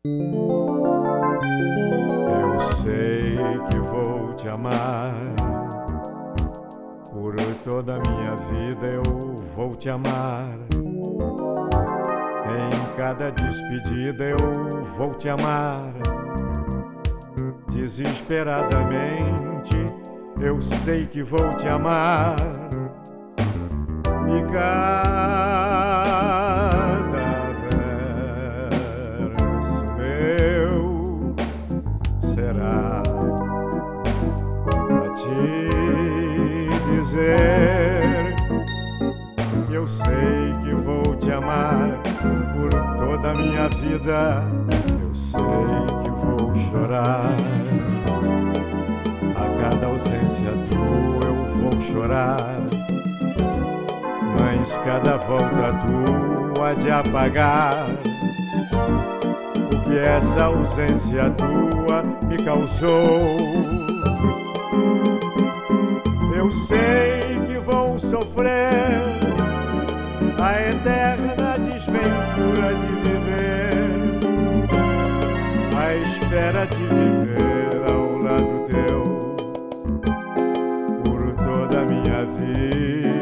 Eu sei que vou te amar, por toda a minha vida eu vou te amar. Em cada despedida eu vou te amar. Desesperadamente eu sei que vou te amar. E cada verso meu será pra te dizer que eu sei que vou te amar por toda a minha vida. Eu sei que vou chorar, a cada ausência tua eu vou chorar, mas cada volta tua de apagar o que essa ausência tua me causou. Eu sei que vou sofrer a eterna desventura de viver, à espera de viver ao lado teu por toda a minha vida.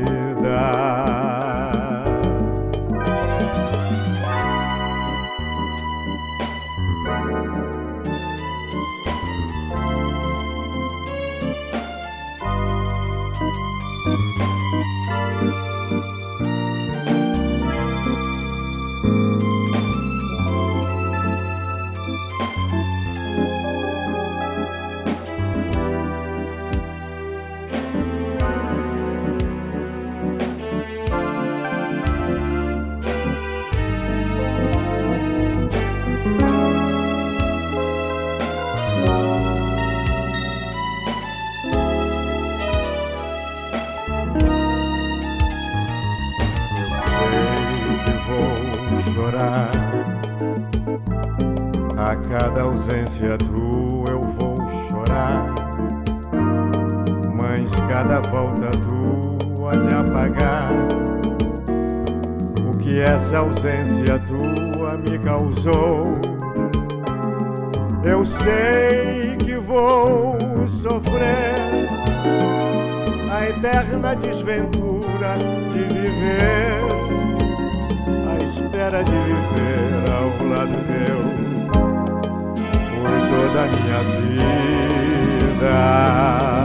A cada ausência tua eu vou chorar, mas cada volta tua de apagar o que essa ausência tua me causou. Eu sei que vou sofrer a eterna desventura de viver, à espera de viver ao lado teu por toda a minha vida.